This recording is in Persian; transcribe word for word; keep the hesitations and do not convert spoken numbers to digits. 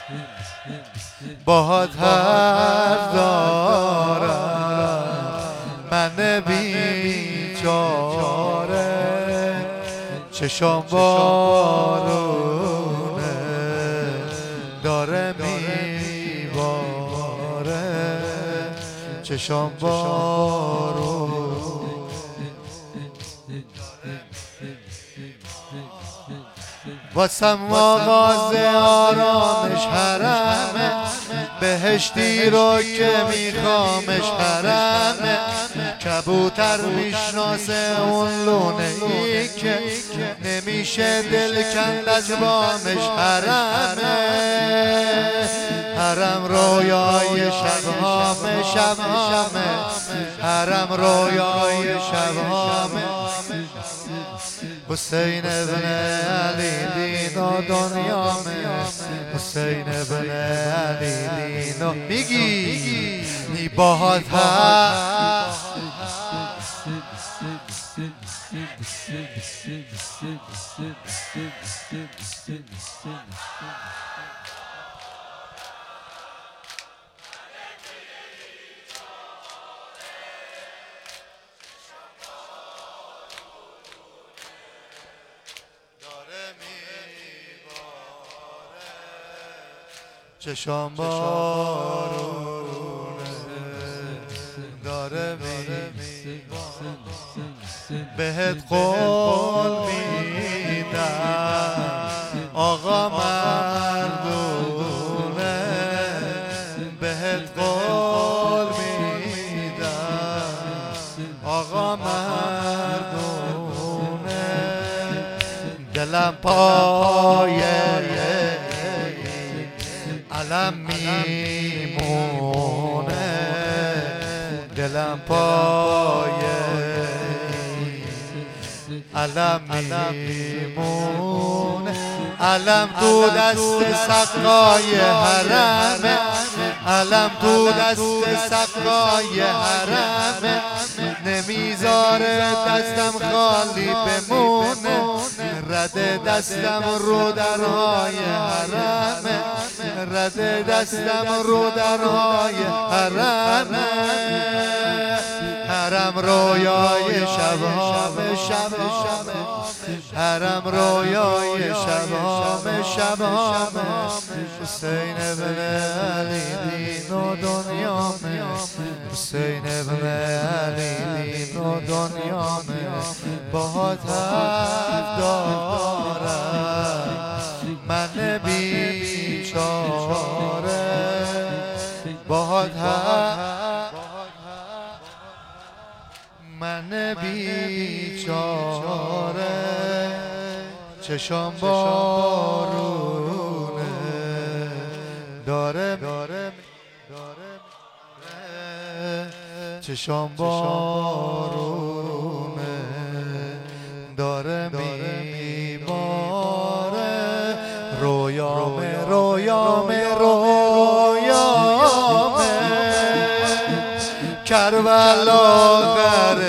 باهات حرف دارم من بیچاره، چشام بارونه داره میباره، چشام بارونه. واسم مغازه آرامش حرمه، بهشتی رو که میخوامش حرمه، کبوتر میشناسه اون لونه ای که نمیشه دل کند از بامش حرمه. حرم رویای شبهامه شبهامه، حرم رویای شبهامه. حسین ابن علی دین و دنیا میں، حسین ابن علی دین و میگی نی باهات چشام بارونه داره میباره، بهت قول میدم آقا مردونه، بهت قول میدم آقا مردونه. دلم پایه علم میمونه، دلم پایه علم میمونه. علم تو دست سقای حرمه، علم تو دست سقای حرمه، نمیذاره دستم خالی بمونه، رد دستم رو درهای حرمه، رد دستم رو درهای حرمه. حرم رویای شبهامه شبهامه، حرم رویای شبهامه شبهامه. حسین ابن علی دین و دنیا میں، حسین ابن علی دین و دنیا میں. باهات حرف دارم من بیچاره، باهات حرف من بیچاره، چشام بارونه داره داره چشام بارونه داره میباره. رویامه رویامه رویامه کربلا غر